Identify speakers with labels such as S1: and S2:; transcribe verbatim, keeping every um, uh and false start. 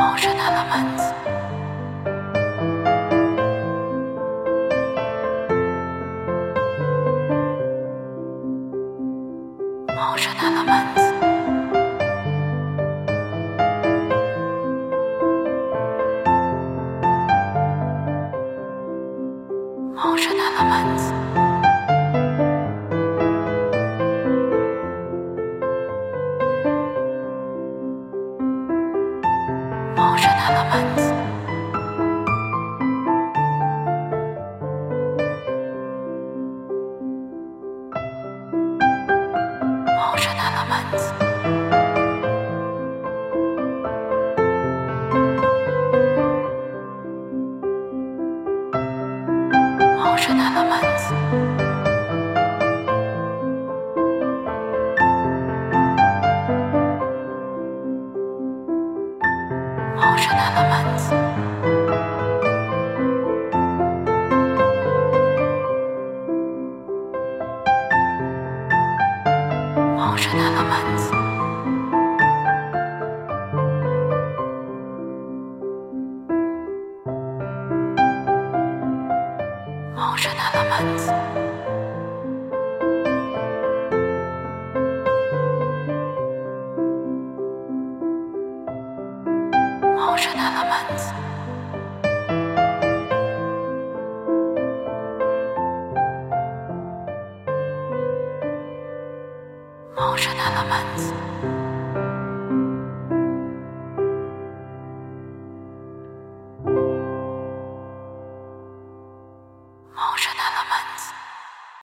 S1: Emotional Elements. Emotional Elements. Emotional Elements. Emotional Elements. Emotional Elements. Emotional Elements. Emotional Elements. Emotional Elements. Emotional Elements. Emotional Elements. Emotional Elements.